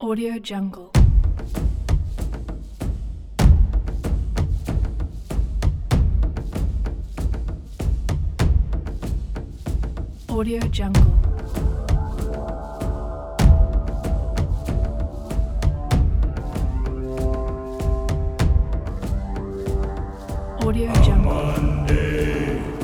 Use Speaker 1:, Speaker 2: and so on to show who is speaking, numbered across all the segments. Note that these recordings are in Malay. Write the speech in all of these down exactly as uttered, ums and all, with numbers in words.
Speaker 1: Audio Jungle. Audio Jungle. Audio Jungle.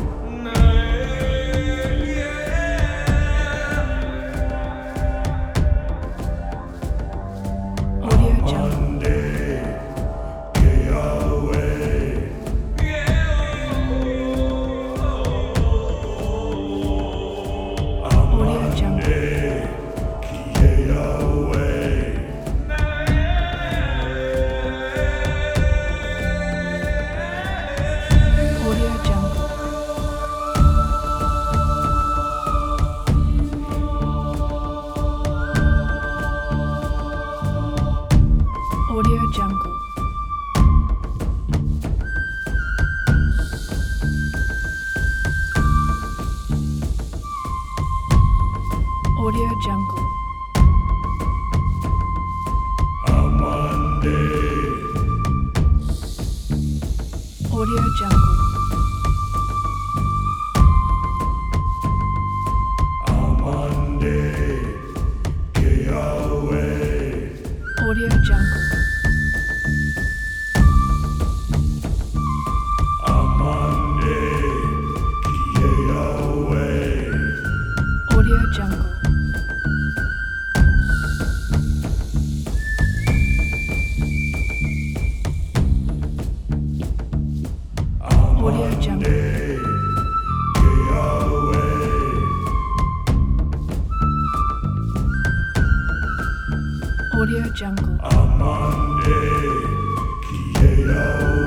Speaker 1: Audio Jungle. Audio Jungle.
Speaker 2: Amande.
Speaker 1: Audio Jungle.
Speaker 2: Amande. Yahweh.
Speaker 1: Audio Jungle.
Speaker 2: Amande. Yahweh.
Speaker 1: Audio Jungle. Audio Jungle. Audio Jungle.
Speaker 2: Amande, Yahweh.